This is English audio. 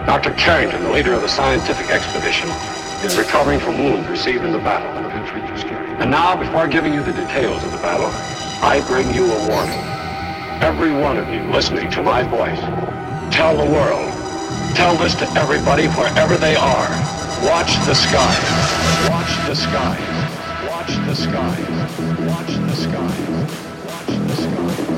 Dr. Carrington, the leader of the scientific expedition, is recovering from wounds received in the battle. And now, before giving you the details of the battle, I bring you a warning. Every one of you listening to my voice, tell the world, tell this to everybody wherever they are. Watch the skies. Watch the skies. Watch the skies. Watch the skies. Watch the skies.